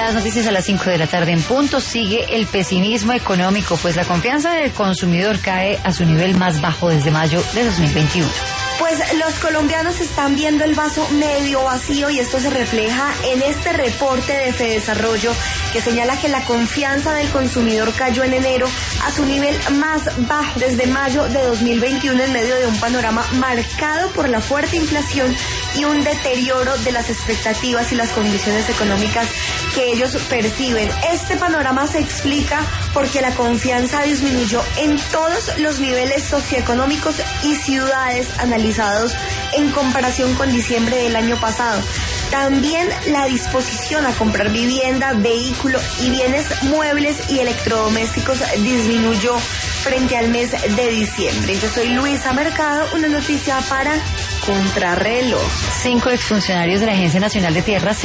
Las noticias a las 5 de la tarde en punto. Sigue el pesimismo económico, pues la confianza del consumidor cae a su nivel más bajo desde mayo de 2021. Pues los colombianos están viendo el vaso medio vacío y esto se refleja en este reporte de Fedesarrollo que señala que la confianza del consumidor cayó en enero a su nivel más bajo desde mayo de 2021 en medio de un panorama marcado por la fuerte inflación y un deterioro de las expectativas y las condiciones económicas que ellos perciben. Este panorama se explica porque la confianza disminuyó en todos los niveles socioeconómicos y ciudades analizados en comparación con diciembre del año pasado. También la disposición a comprar vivienda, vehículo y bienes muebles y electrodomésticos disminuyó frente al mes de diciembre. Yo soy Luisa Mercado, una noticia para Contrarreloj. 5 exfuncionarios de la Agencia Nacional de Tierras